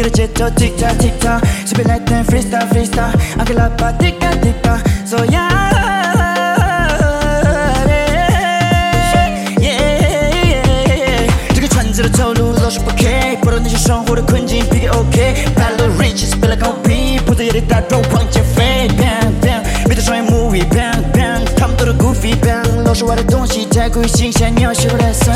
的节奏 tick tock tick tock， 随便来点 freestyle freestyle， 阿克拉巴 tick tock tick tock，so yeah。这个圈子的走路老是不 OK， 不懂那些生活的困境 pick it OK， Follow riches 别来狗屁，步子也得大肉往前飞 ，bang bang， 别再商业 movie bang bang， 他们都是 goofy bang， 老是歪的东西太过于新鲜，你要学会来算。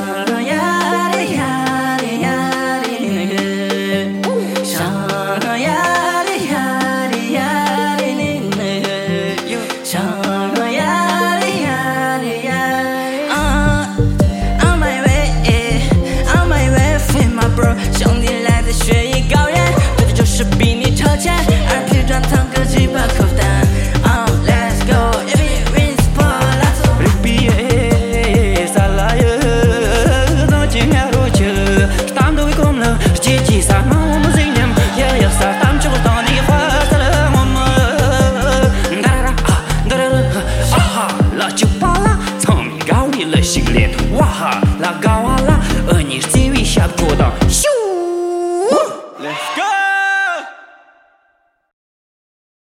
兄弟来自雪域高原，对的就是比你超前，而皮装堂哥几把口袋。Let's go， 一比 wins for 拉走。 萨拉耶，到今年入秋，他们都会空了，阶级啥嘛我们信念，也要啥他们就会当你花死了我们。哒哒哒哒哒哒，啊哈，那就罢了，聪明高你了训练，哇哈，那高啊啦，而你是地位下不着当，咻。